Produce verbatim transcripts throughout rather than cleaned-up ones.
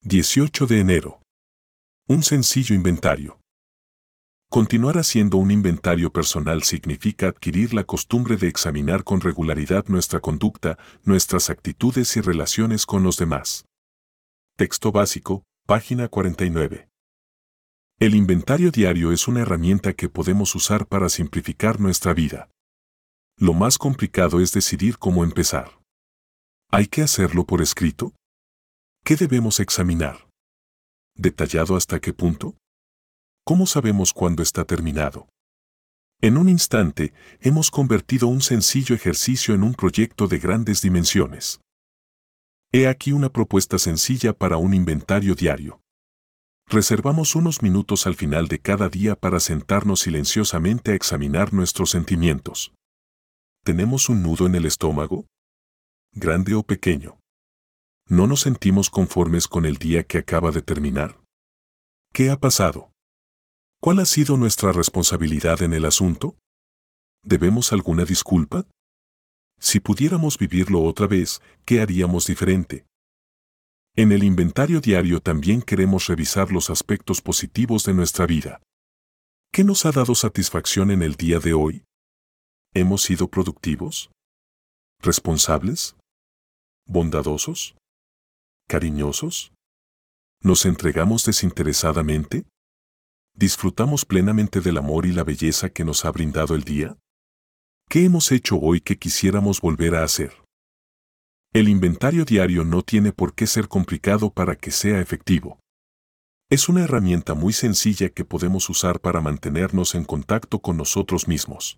dieciocho de enero. Un sencillo inventario. Continuar haciendo un inventario personal significa adquirir la costumbre de examinar con regularidad nuestra conducta, nuestras actitudes y relaciones con los demás. Texto básico, página cuarenta y nueve. El inventario diario es una herramienta que podemos usar para simplificar nuestra vida. Lo más complicado es decidir cómo empezar. ¿Hay que hacerlo por escrito? ¿Qué debemos examinar? ¿Detallado hasta qué punto? ¿Cómo sabemos cuándo está terminado? En un instante, hemos convertido un sencillo ejercicio en un proyecto de grandes dimensiones. He aquí una propuesta sencilla para un inventario diario. Reservamos unos minutos al final de cada día para sentarnos silenciosamente a examinar nuestros sentimientos. ¿Tenemos un nudo en el estómago? ¿Grande o pequeño? ¿No nos sentimos conformes con el día que acaba de terminar? ¿Qué ha pasado? ¿Cuál ha sido nuestra responsabilidad en el asunto? ¿Debemos alguna disculpa? Si pudiéramos vivirlo otra vez, ¿qué haríamos diferente? En el inventario diario también queremos revisar los aspectos positivos de nuestra vida. ¿Qué nos ha dado satisfacción en el día de hoy? ¿Hemos sido productivos? ¿Responsables? ¿Bondadosos? ¿Cariñosos? ¿Nos entregamos desinteresadamente? ¿Disfrutamos plenamente del amor y la belleza que nos ha brindado el día? ¿Qué hemos hecho hoy que quisiéramos volver a hacer? El inventario diario no tiene por qué ser complicado para que sea efectivo. Es una herramienta muy sencilla que podemos usar para mantenernos en contacto con nosotros mismos.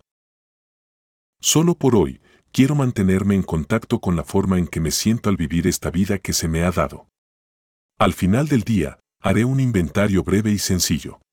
Solo por hoy, quiero mantenerme en contacto con la forma en que me siento al vivir esta vida que se me ha dado. Al final del día, haré un inventario breve y sencillo.